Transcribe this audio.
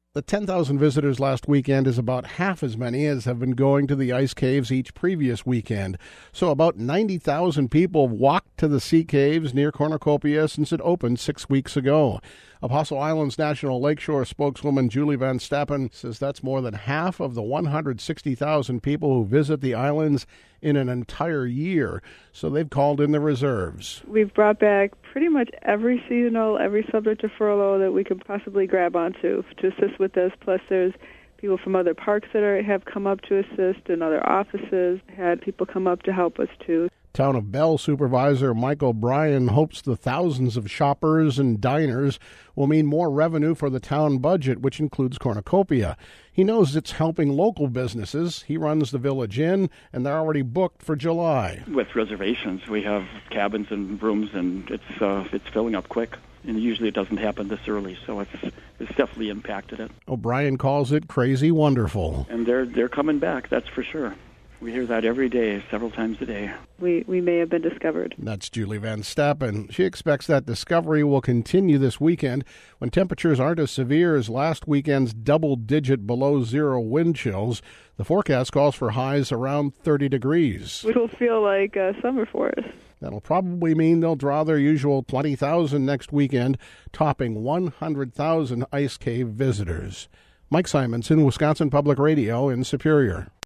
The 10,000 visitors last weekend is about half as many as have been going to the ice caves each previous weekend. So about 90,000 people walked to the sea caves near Cornucopia since it opened 6 weeks ago. Apostle Islands National Lakeshore spokeswoman Julie Van Stappen says that's more than half of the 160,000 people who visit the islands in an entire year. So they've called in the reserves. We've brought back pretty much every seasonal, every subject to furlough that we could possibly grab onto to assist with this. Plus there's people from other parks that have come up to assist, and other offices had people come up to help us too. Town of Bell Supervisor Michael Bryan hopes the thousands of shoppers and diners will mean more revenue for the town budget, which includes Cornucopia. He knows it's helping local businesses. He runs the Village Inn, and they're already booked for July. With reservations, we have cabins and rooms, and it's filling up quick. And usually it doesn't happen this early, so it's definitely impacted it. O'Brien calls it crazy wonderful. And they're coming back, that's for sure. We hear that every day, several times a day. We may have been discovered. That's Julie Van Stappen. She expects that discovery will continue this weekend when temperatures aren't as severe as last weekend's double-digit below-zero wind chills. The forecast calls for highs around 30 degrees. It'll feel like summer for us. That'll probably mean they'll draw their usual 20,000 next weekend, topping 100,000 ice cave visitors. Mike Simonson, Wisconsin Public Radio in Superior.